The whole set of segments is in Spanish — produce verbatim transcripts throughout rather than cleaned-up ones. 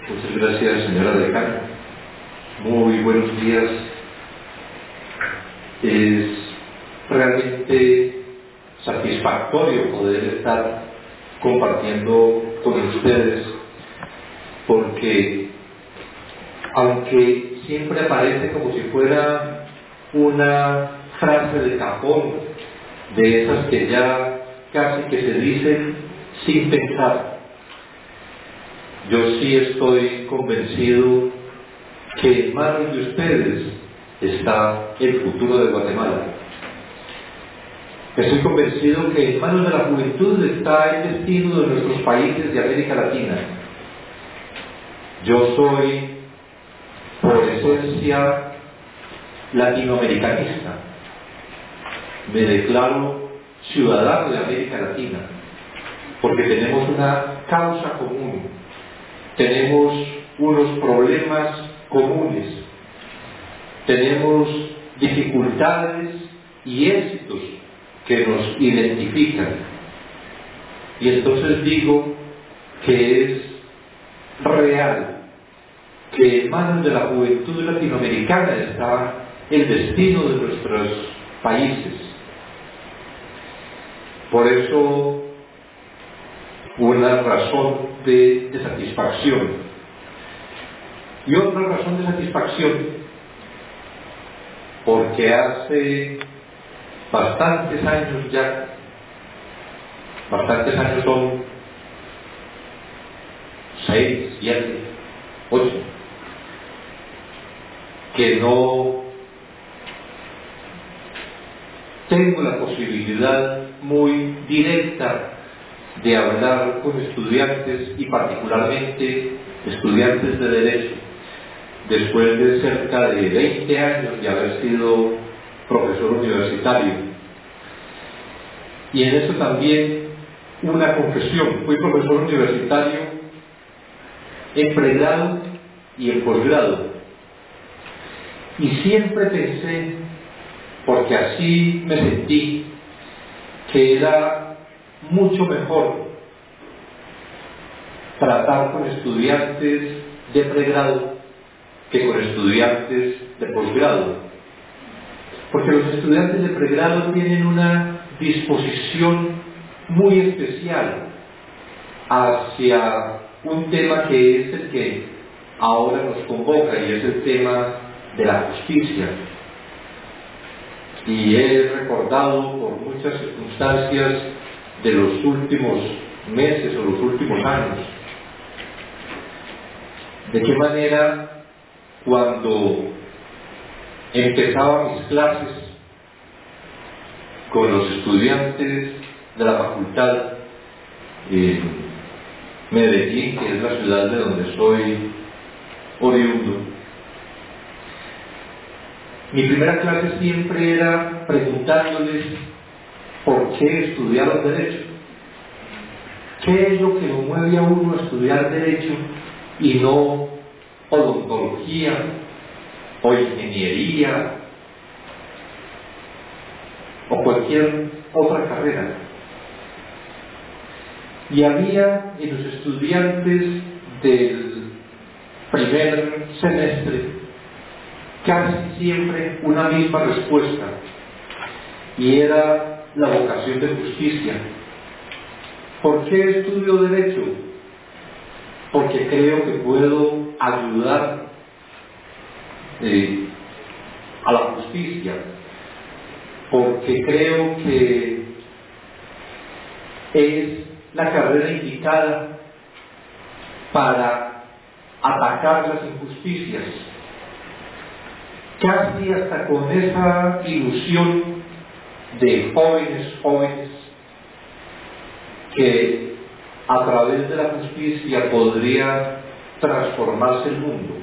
Muchas gracias, señora decana. Muy buenos días. Es realmente satisfactorio poder estar compartiendo con ustedes, porque aunque siempre aparece como si fuera una frase de cajón, de esas que ya casi que se dicen sin pensar, yo sí estoy convencido que en manos de ustedes está el futuro de Guatemala. Estoy convencido que en manos de la juventud está el destino de nuestros países de América Latina. Yo soy, por esencia, latinoamericanista. Me declaro ciudadano de América Latina, porque tenemos una causa común, tenemos unos problemas comunes, tenemos dificultades y éxitos que nos identifican. Y entonces digo que es real que en manos de la juventud latinoamericana está el destino de nuestros países. Por eso, una razón de, de satisfacción. Y otra razón de satisfacción, porque hace bastantes años ya, bastantes años son seis, siete, ocho, que no tengo la posibilidad muy directa de hablar con estudiantes, y particularmente estudiantes de Derecho, después de cerca de veinte años de haber sido profesor universitario. Y en eso también una confesión: fui profesor universitario en pregrado y en posgrado, y siempre pensé, porque así me sentí, que era mucho mejor tratar con estudiantes de pregrado que con estudiantes de posgrado, porque los estudiantes de pregrado tienen una disposición muy especial hacia un tema que es el que ahora nos convoca, y es el tema de la justicia. Y he recordado por muchas circunstancias de los últimos meses o los últimos años de qué manera, cuando empezaba mis clases con los estudiantes de la facultad en Medellín, que es la ciudad de donde soy oriundo, mi primera clase siempre era preguntándoles por qué estudiaron Derecho. ¿Qué es lo que lo mueve a uno a estudiar Derecho y no odontología o ingeniería o cualquier otra carrera? Y había en los estudiantes del primer semestre casi siempre una misma respuesta, y era la vocación de justicia. ¿Por qué estudio Derecho? Porque creo que puedo ayudar eh, a la justicia, porque creo que es la carrera indicada para atacar las injusticias, casi hasta con esa ilusión de jóvenes, jóvenes, que a través de la justicia podría transformarse el mundo.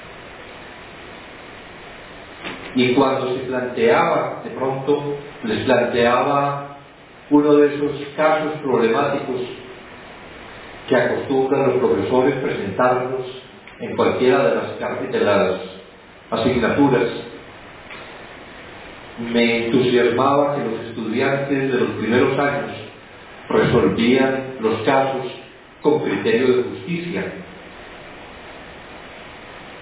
Y cuando se planteaba, de pronto les planteaba uno de esos casos problemáticos que acostumbran los profesores presentarnos en cualquiera de las, de las asignaturas, me entusiasmaba que los estudiantes de los primeros años resolvían los casos con criterio de justicia.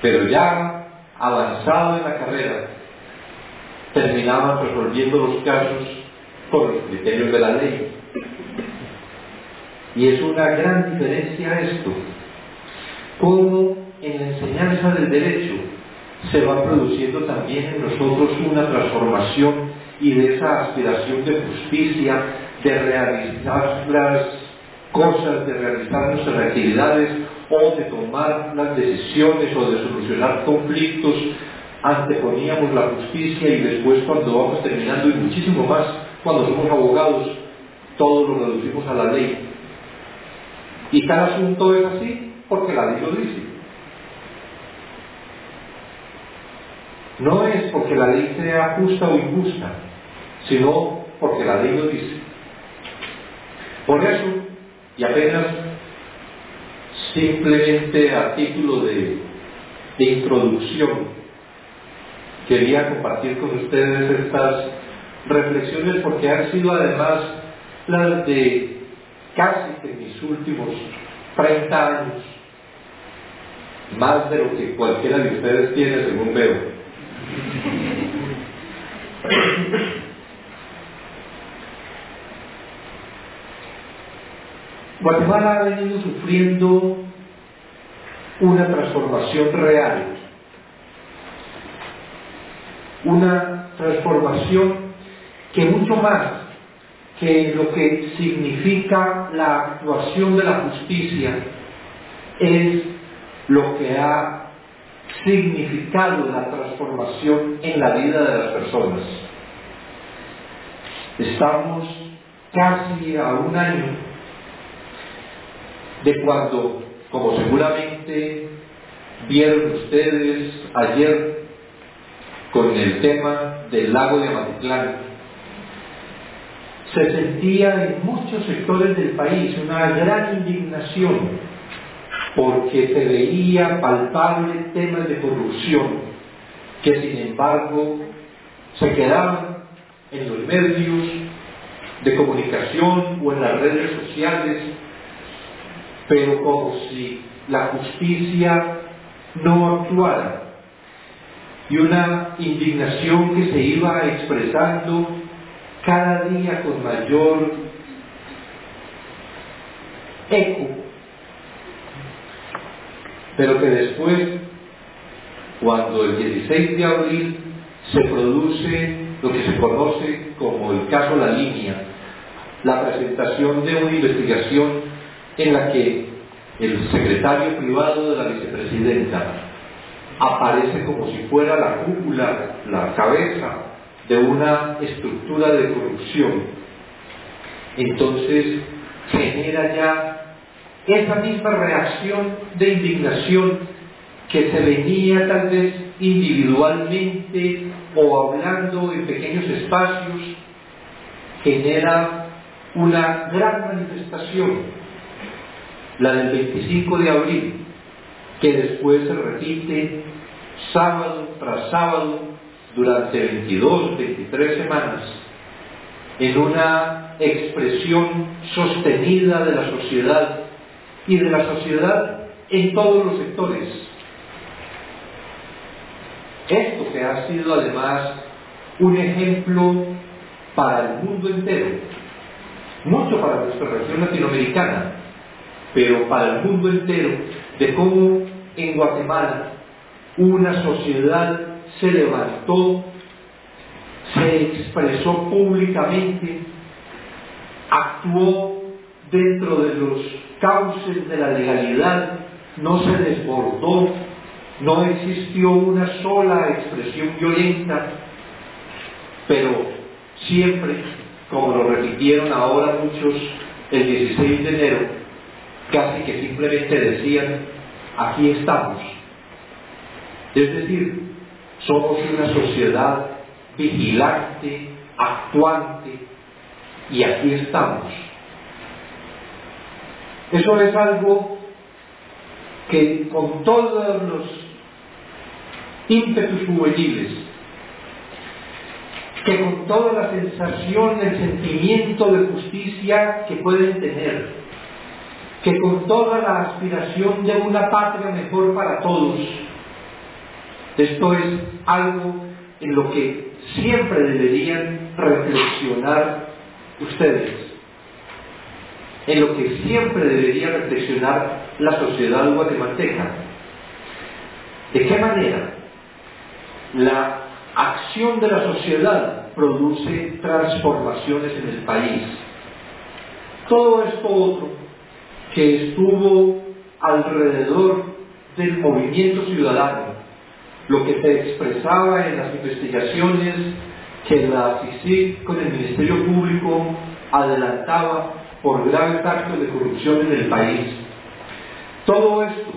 pero ya avanzado en la carrera, terminaban resolviendo los casos con los criterios de la ley. Y es una gran diferencia esto, cómo en la enseñanza del derecho se va produciendo también en nosotros una transformación y de esa aspiración de justicia, de realizar las cosas, de realizar nuestras actividades o de tomar las decisiones o de solucionar conflictos. Anteponíamos la justicia y después, cuando vamos terminando, y muchísimo más cuando somos abogados, todo lo reducimos a la ley. Y cada asunto es así porque la ley lo dice. No es porque la ley sea justa o injusta, sino porque la ley lo dice. Por eso, y apenas simplemente a título de, de introducción, quería compartir con ustedes estas reflexiones, porque han sido además las de casi que mis últimos treinta años, más de lo que cualquiera de ustedes tiene, según veo. Guatemala ha venido sufriendo una transformación real, una transformación que mucho más que lo que significa la actuación de la justicia es lo que ha significado la transformación en la vida de las personas. Estamos casi a un año de cuando, como seguramente vieron ustedes ayer con el tema del lago de Amatitlán, se sentía en muchos sectores del país una gran indignación porque se veía palpables temas de corrupción que, sin embargo, se quedaban en los medios de comunicación o en las redes sociales, pero como si la justicia no actuara, y una indignación que se iba expresando cada día con mayor eco, pero que después, cuando el dieciséis de abril se produce lo que se conoce como el caso La Línea, la presentación de una investigación en la que el secretario privado de la vicepresidenta aparece como si fuera la cúpula, la cabeza de una estructura de corrupción, entonces genera ya esa misma reacción de indignación que se venía tal vez individualmente o hablando en pequeños espacios, genera una gran manifestación, la del veinticinco de abril, que después se repite sábado tras sábado durante veintidós, veintitrés semanas, en una expresión sostenida de la sociedad, y de la sociedad en todos los sectores. Esto que ha sido además un ejemplo para el mundo entero, mucho para nuestra región latinoamericana, pero para el mundo entero, de cómo en Guatemala una sociedad se levantó, se expresó públicamente, actuó dentro de los cauces de la legalidad, no se desbordó, no existió una sola expresión violenta, pero siempre, como lo repitieron ahora muchos el dieciséis de enero, casi que simplemente decían, aquí estamos. Es decir, somos una sociedad vigilante, actuante, y aquí estamos. Eso es algo que con todos los ímpetus juveniles, que con toda la sensación, el sentimiento de justicia que pueden tener, que con toda la aspiración de una patria mejor para todos, Esto es algo en lo que siempre deberían reflexionar ustedes, en lo que siempre debería reflexionar la sociedad guatemalteca. ¿De qué manera la acción de la sociedad produce transformaciones en el país? Todo esto otro que estuvo alrededor del movimiento ciudadano, lo que se expresaba en las investigaciones que la CICIG con el Ministerio Público adelantaba por graves actos de corrupción en el país. Todo esto,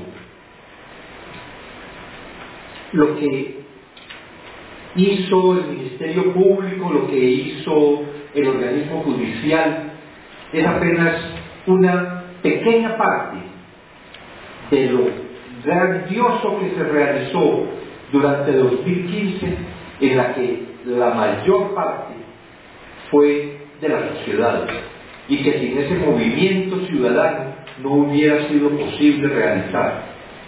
lo que hizo el Ministerio Público, lo que hizo el organismo judicial, es apenas una pequeña parte de lo grandioso que se realizó durante dos mil quince, en la que la mayor parte fue de la sociedad, y que sin ese movimiento ciudadano no hubiera sido posible realizar.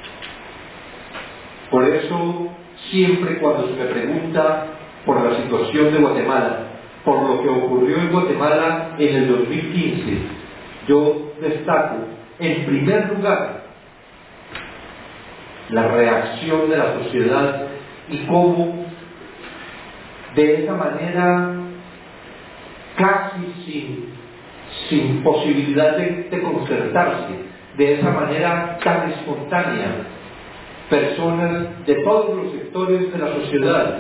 Por eso, siempre cuando se me pregunta por la situación de Guatemala, por lo que ocurrió en Guatemala en el dos mil quince, yo destaco, en primer lugar, la reacción de la sociedad y cómo, de esa manera, casi sin, sin posibilidad de, de concertarse, de esa manera tan espontánea, personas de todos los sectores de la sociedad,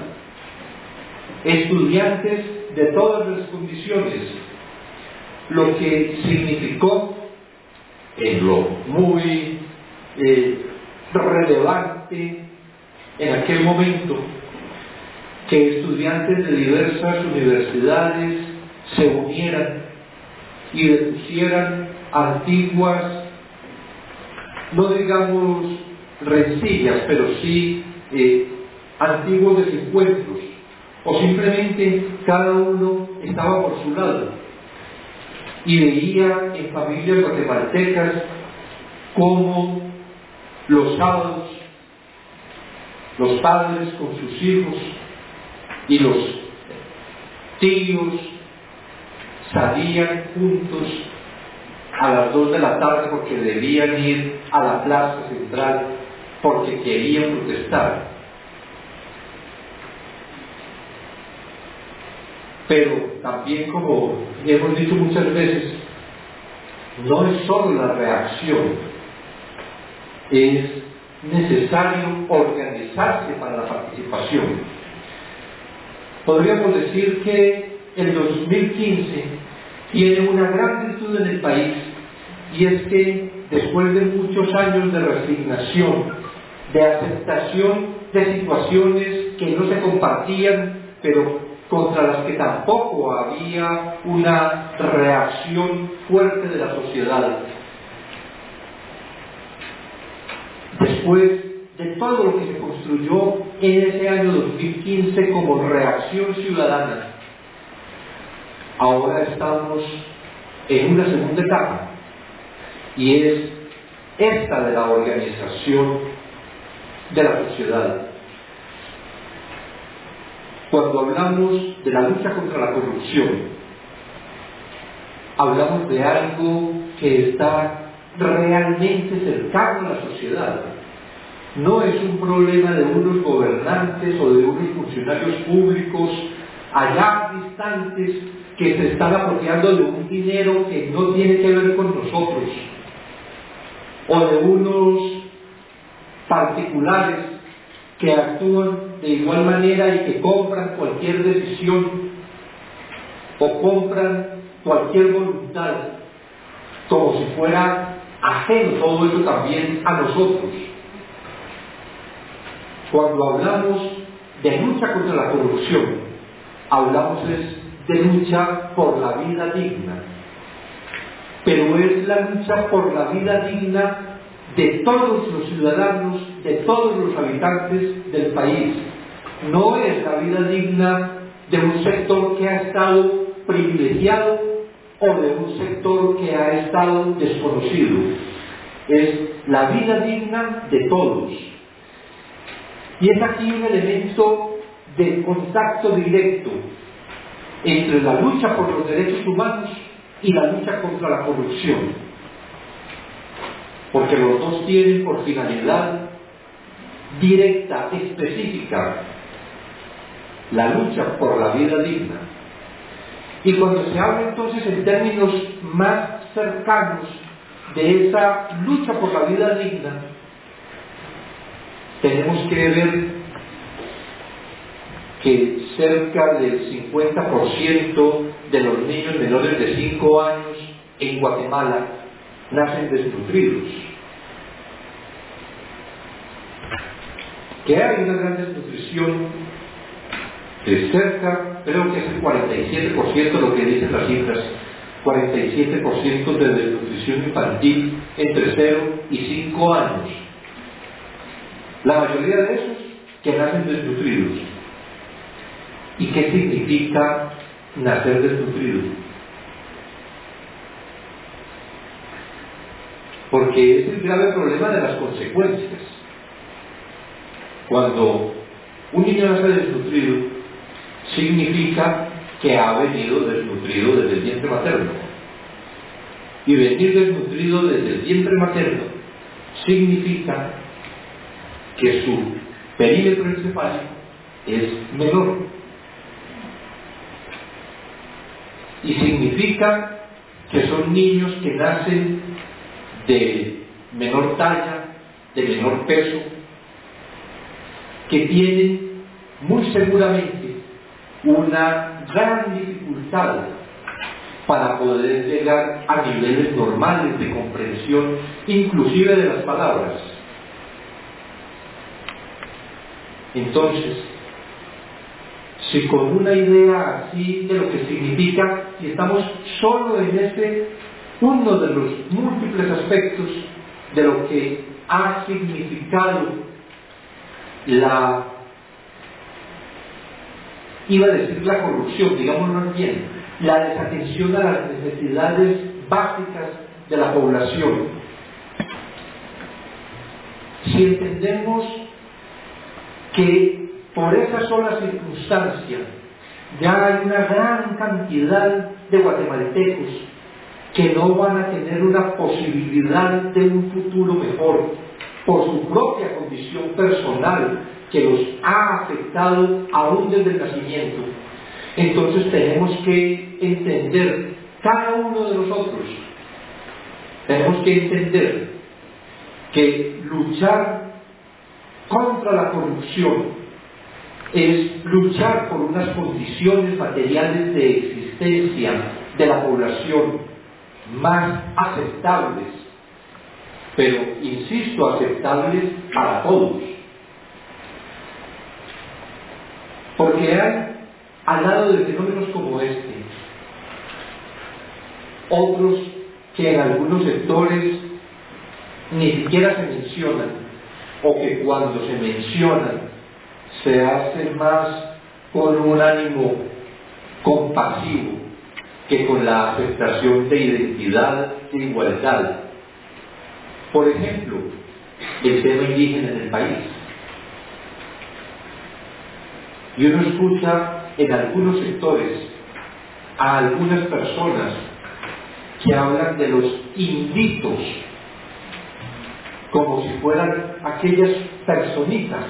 estudiantes de todas las condiciones, lo que significó en lo muy eh, relevante en aquel momento que estudiantes de diversas universidades se unieran y depusieran antiguas, no digamos rencillas, pero sí eh, antiguos desencuentros, o simplemente cada uno estaba por su lado y veía en familias guatemaltecas cómo los sábados los padres con sus hijos y los tíos salían juntos a las dos de la tarde porque debían ir a la plaza central porque querían protestar. Pero también, como hemos dicho muchas veces, no es solo la reacción, es necesario organizarse para la participación. Podríamos decir que el dos mil quince tiene una gran virtud en el país, y es que después de muchos años de resignación, de aceptación de situaciones que no se compartían, pero contra las que tampoco había una reacción fuerte de la sociedad, después de todo lo que se construyó en ese año dos mil quince como reacción ciudadana, ahora estamos en una segunda etapa, y es esta de la organización de la sociedad. Cuando hablamos de la lucha contra la corrupción, hablamos de algo que está realmente cercano a la sociedad. No es un problema de unos gobernantes o de unos funcionarios públicos allá distantes que se están apropiando de un dinero que no tiene que ver con nosotros, o de unos particulares que actúan de igual manera y que compran cualquier decisión o compran cualquier voluntad como si fuera ajeno todo eso también a nosotros. Cuando hablamos de lucha contra la corrupción, hablamos es de lucha por la vida digna, pero es la lucha por la vida digna de todos los ciudadanos, de todos los habitantes del país. No es la vida digna de un sector que ha estado privilegiado o de un sector que ha estado desconocido. Es la vida digna de todos. Y es aquí un elemento de contacto directo entre la lucha por los derechos humanos y la lucha contra la corrupción, porque los dos tienen por finalidad directa, específica, la lucha por la vida digna. Y cuando se habla entonces en términos más cercanos de esa lucha por la vida digna, tenemos que ver que cerca del cincuenta por ciento de los niños menores de cinco años en Guatemala nacen desnutridos. Que hay una gran desnutrición de cerca, creo que es el cuarenta y siete por ciento lo que dicen las cifras, cuarenta y siete por ciento de desnutrición infantil entre cero y cinco años. La mayoría de esos que nacen desnutridos. ¿Y qué significa nacer desnutrido? Porque es el grave problema de las consecuencias. Cuando un niño nace desnutrido, significa que ha venido desnutrido desde el vientre materno. Y venir desnutrido desde el vientre materno significa que su perímetro encefálico es menor. Y significa que son niños que nacen de menor talla, de menor peso, que tienen muy seguramente una gran dificultad para poder llegar a niveles normales de comprensión, inclusive de las palabras. Entonces, si con una idea así de lo que significa, y estamos solo en ese uno de los múltiples aspectos de lo que ha significado la, iba a decir la corrupción, digámoslo bien, la desatención a las necesidades básicas de la población. Si entendemos que por esa sola circunstancia ya hay una gran cantidad de guatemaltecos que no van a tener una posibilidad de un futuro mejor por su propia condición personal que los ha afectado aún desde el nacimiento, entonces tenemos que entender, cada uno de nosotros tenemos que entender que luchar contra la corrupción es luchar por unas condiciones materiales de existencia de la población más aceptables, pero insisto, aceptables para todos. Porque hay, al lado de fenómenos como este, otros que en algunos sectores ni siquiera se mencionan, o que cuando se mencionan se hacen más con un ánimo compasivo que con la aceptación de identidad e igualdad. Por ejemplo, el tema indígena en el país. Y uno escucha en algunos sectores a algunas personas que hablan de los inditos como si fueran aquellas personitas.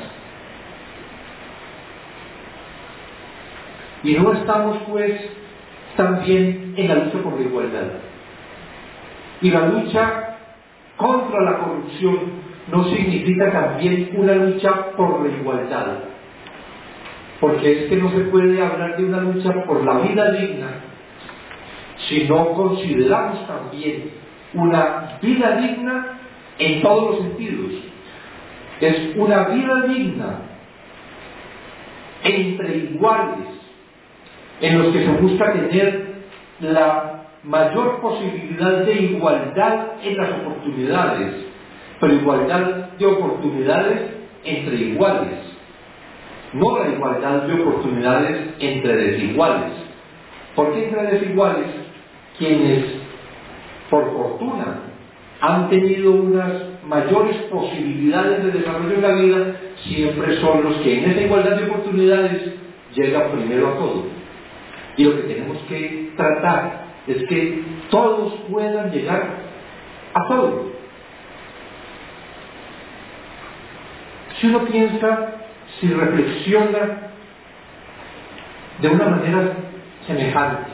Y no estamos pues también en la lucha por la igualdad. Y la lucha contra la corrupción no significa también una lucha por la igualdad. Porque es que no se puede hablar de una lucha por la vida digna si no consideramos también una vida digna en todos los sentidos. Es una vida digna entre iguales, en los que se busca tener la mayor posibilidad de igualdad en las oportunidades, pero igualdad de oportunidades entre iguales, no la igualdad de oportunidades entre desiguales. ¿Por qué entre desiguales? Quienes, por fortuna, han tenido unas mayores posibilidades de desarrollo en la vida, siempre son los que en esa igualdad de oportunidades llegan primero a todo. Y lo que tenemos que tratar es que todos puedan llegar a todo. Si uno piensa, si reflexiona de una manera semejante,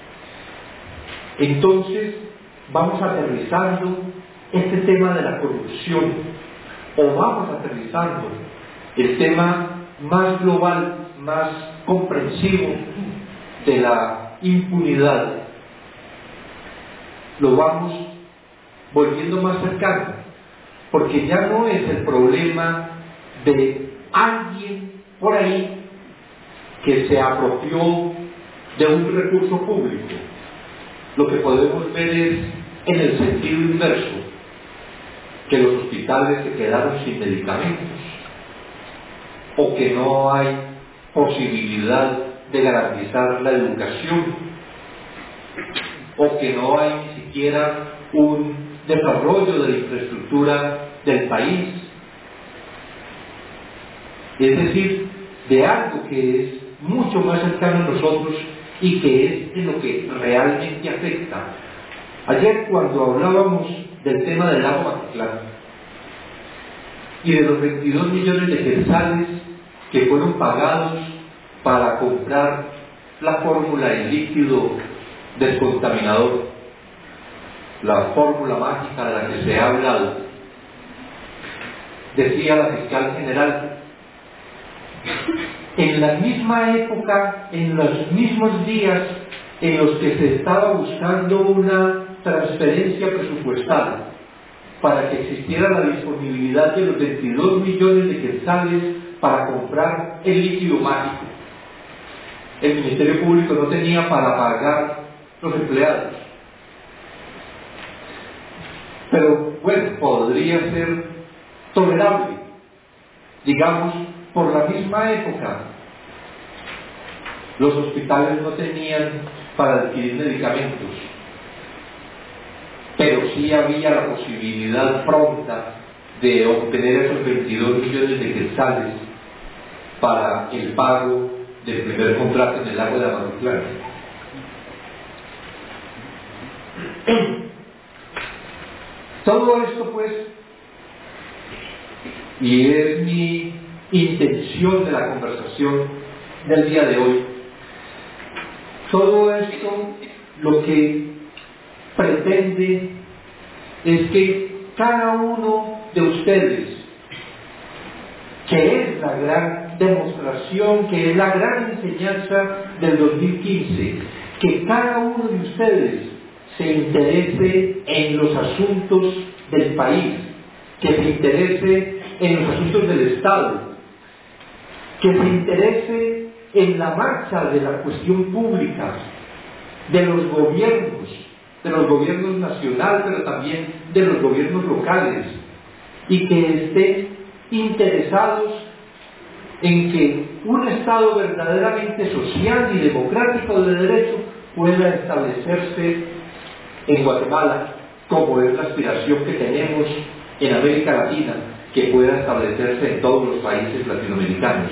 entonces vamos aterrizando este tema de la corrupción, o vamos aterrizando el tema más global, más comprensivo de la impunidad, lo vamos volviendo más cercano, porque ya no es el problema de alguien por ahí que se apropió de un recurso público. Lo que podemos ver es en el sentido inverso, que los hospitales se quedaron sin medicamentos, o que no hay posibilidad de garantizar la educación, o que no hay ni siquiera un desarrollo de la infraestructura del país. Es decir, de algo que es mucho más cercano a nosotros y que es en lo que realmente afecta. Ayer, cuando hablábamos del tema del agua Matitlán y de los veintidós millones de quetzales que fueron pagados para comprar la fórmula en líquido descontaminador, la fórmula mágica de la que se ha hablado, decía la fiscal general, en la misma época, en los mismos días en los que se estaba buscando una transferencia presupuestal para que existiera la disponibilidad de los veintidós millones de quetzales para comprar el líquido mágico, el Ministerio Público no tenía para pagar los empleados. Pero bueno, podría ser tolerable, digamos, por la misma época los hospitales no tenían para adquirir medicamentos, pero sí había la posibilidad pronta de obtener esos veintidós millones de quetzales para el pago del primer contrato en el agua de Amatitlán. Todo esto, pues, y es mi intención de la conversación del día de hoy, todo esto lo que pretende es que cada uno de ustedes, que es la gran demostración, que es la gran enseñanza del dos mil quince, que cada uno de ustedes se interese en los asuntos del país, que se interese en los asuntos del Estado, que se interese en la marcha de la cuestión pública, de los gobiernos, de los gobiernos nacionales, pero también de los gobiernos locales, y que estén interesados en que un Estado verdaderamente social y democrático de derecho pueda establecerse en Guatemala, como es la aspiración que tenemos en América Latina, que pueda establecerse en todos los países latinoamericanos.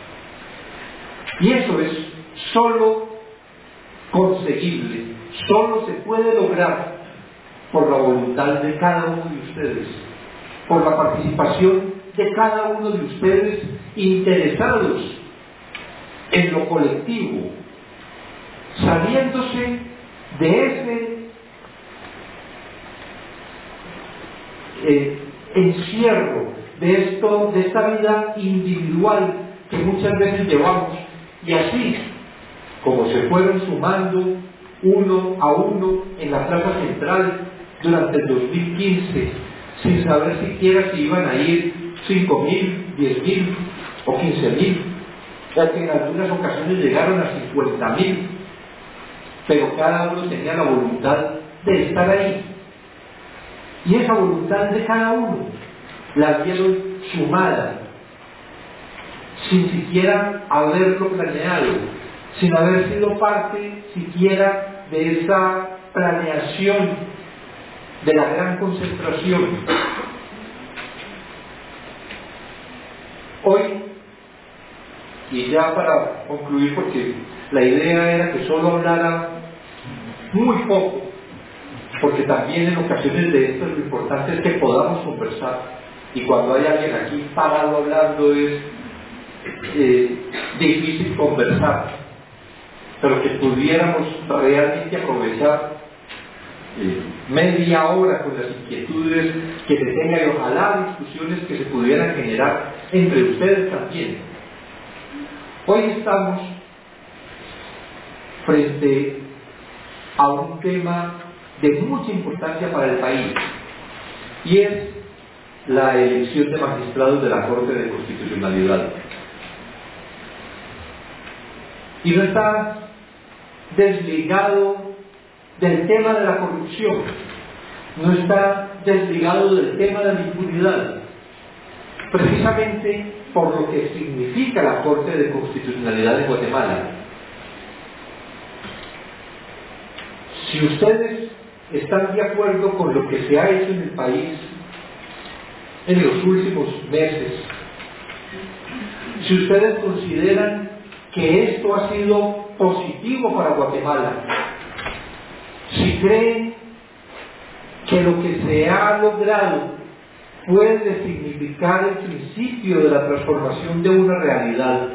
Y eso es solo conseguible, solo se puede lograr por la voluntad de cada uno de ustedes, por la participación de cada uno de ustedes interesados en lo colectivo, saliéndose de ese eh, encierro, de esto, de esta vida individual que muchas veces llevamos, y así como se fueron sumando uno a uno en la plaza central durante el dos mil quince, sin saber siquiera si iban a ir cinco mil, diez mil o quince mil, o que en algunas ocasiones llegaron a cincuenta mil, pero cada uno tenía la voluntad de estar ahí. Y esa voluntad de cada uno la vieron sumada, sin siquiera haberlo planeado, sin haber sido parte siquiera de esa planeación de la gran concentración. Hoy, y ya para concluir, porque la idea era que solo hablara muy poco, porque también en ocasiones de esto lo importante es que podamos conversar, y cuando hay alguien aquí parado hablando es eh, difícil conversar, pero que pudiéramos realmente aprovechar eh, media hora con las inquietudes que se tengan y ojalá discusiones que se pudieran generar entre ustedes también. Hoy estamos frente a un tema de mucha importancia para el país, y es la elección de magistrados de la Corte de Constitucionalidad. Y no está desligado del tema de la corrupción, no está desligado del tema de la impunidad, precisamente por lo que significa la Corte de Constitucionalidad de Guatemala. Si ustedes están de acuerdo con lo que se ha hecho en el país en los últimos meses, si ustedes consideran que esto ha sido positivo para Guatemala, si creen que lo que se ha logrado puede significar el principio de la transformación de una realidad,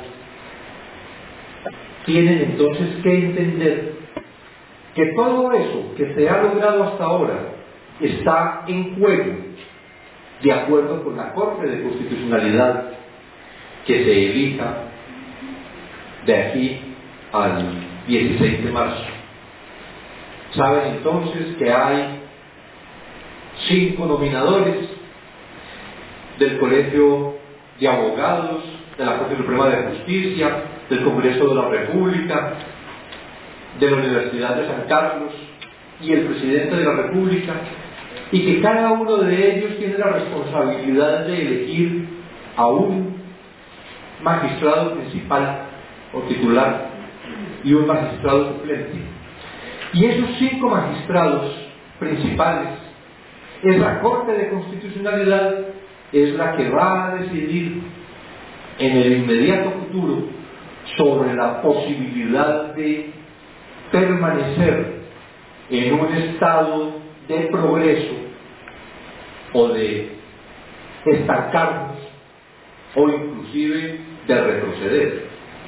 tienen entonces que entender que todo eso que se ha logrado hasta ahora está en juego, de acuerdo con la Corte de Constitucionalidad que se elija de aquí al dieciséis de marzo. Saben entonces que hay cinco nominadores del Colegio de Abogados, de la Corte Suprema de Justicia, del Congreso de la República, de la Universidad de San Carlos y el Presidente de la República, y que cada uno de ellos tiene la responsabilidad de elegir a un magistrado principal o titular y un magistrado suplente. Y esos cinco magistrados principales, esa Corte de Constitucionalidad es la que va a decidir en el inmediato futuro sobre la posibilidad de permanecer en un estado de progreso o de estancarnos o inclusive de retroceder,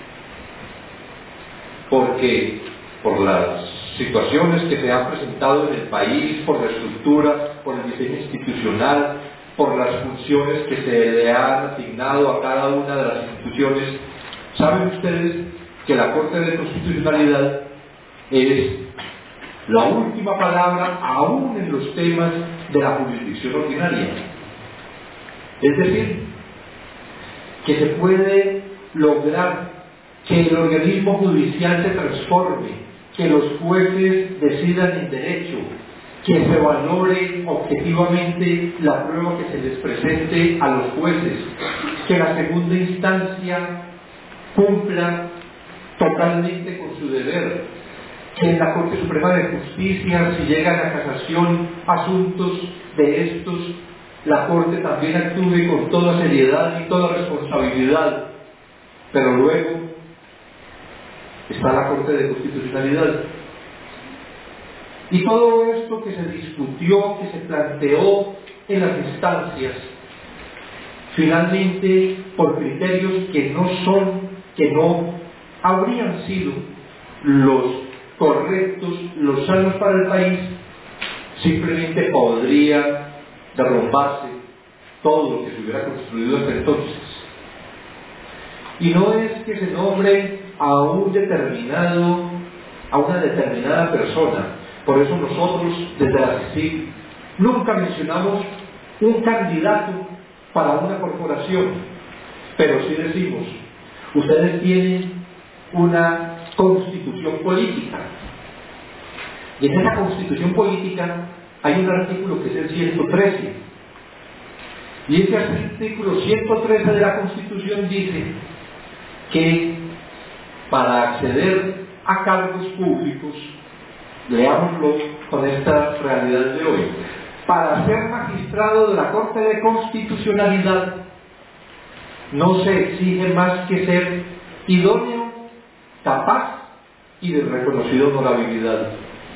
porque por las situaciones que se han presentado en el país, por la estructura, por el diseño institucional, por las funciones que se le han asignado a cada una de las instituciones, saben ustedes que la Corte de Constitucionalidad es la última palabra aún en los temas de la jurisdicción ordinaria. Es decir, que se puede lograr que el organismo judicial se transforme, que los jueces decidan en derecho, que se valore objetivamente la prueba que se les presente a los jueces, que la segunda instancia cumpla totalmente con su deber, que en la Corte Suprema de Justicia, si llegan a casación asuntos de estos, la Corte también actúe con toda seriedad y toda responsabilidad. Pero luego está la Corte de Constitucionalidad. Y todo esto que se discutió, que se planteó en las instancias, finalmente por criterios que no son, que no habrían sido los correctos, los sanos para el país, simplemente podría derrumbarse todo lo que se hubiera construido hasta entonces. Y no es que se nombre a un determinado, a una determinada persona. Por eso nosotros, desde la C I C, nunca mencionamos un candidato para una corporación, pero sí decimos, ustedes tienen una constitución política, y en esa constitución política hay un artículo que es el ciento trece, y ese artículo ciento trece de la Constitución dice que para acceder a cargos públicos, leámoslo con esta realidad de hoy, para ser magistrado de la Corte de Constitucionalidad no se exige más que ser idóneo, capaz y de reconocida honorabilidad.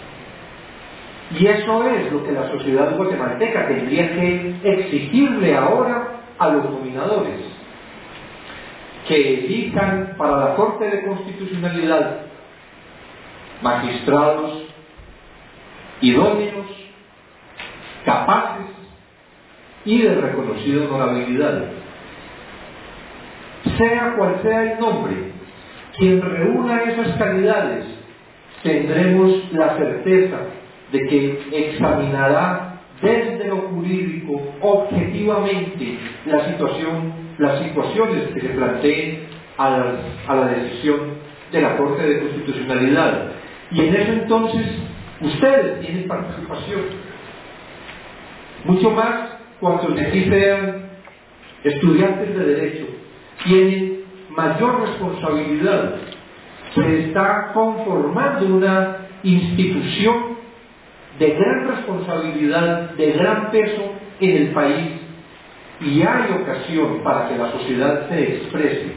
Y eso es lo que la sociedad guatemalteca tendría que exigirle ahora a los nominadores, que elijan para la Corte de Constitucionalidad magistrados idóneos, capaces y de reconocida honorabilidad. Sea cual sea el nombre, quien reúna esas calidades, tendremos la certeza de que examinará desde lo jurídico objetivamente la situación, las situaciones que se planteen a, las, a la decisión de la Corte de Constitucionalidad. Y en eso entonces ustedes tienen participación, mucho más cuando de aquí sean estudiantes de Derecho, tienen mayor responsabilidad. Se está conformando una institución de gran responsabilidad, de gran peso en el país, y hay ocasión para que la sociedad se exprese.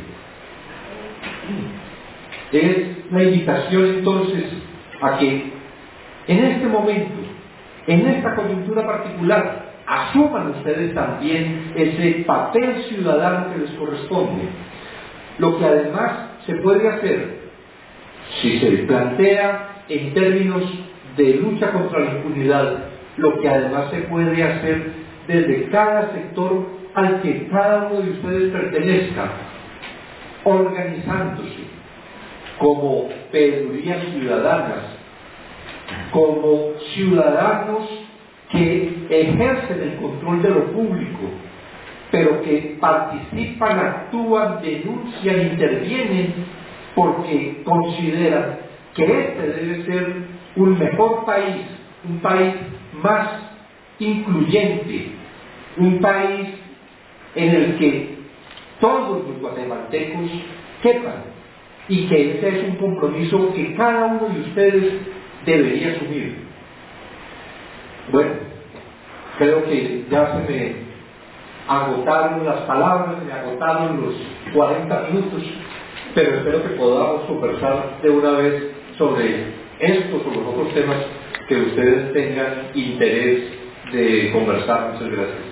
Es la invitación entonces a que en este momento, en esta coyuntura particular, asuman ustedes también ese papel ciudadano que les corresponde. Lo que además se puede hacer, si se plantea en términos de lucha contra la impunidad, lo que además se puede hacer desde cada sector al que cada uno de ustedes pertenezca, organizándose como veedurías ciudadanas, como ciudadanos que ejercen el control de lo público, pero que participan, actúan, denuncian, intervienen, porque consideran que este debe ser un mejor país, un país más incluyente, un país en el que todos los guatemaltecos quepan, y que ese es un compromiso que cada uno de ustedes debería asumir. Bueno, creo que ya se me agotaron las palabras, se me agotaron los cuarenta minutos, pero espero que podamos conversar de una vez sobre estos o los otros temas que ustedes tengan interés de conversar. Muchas gracias.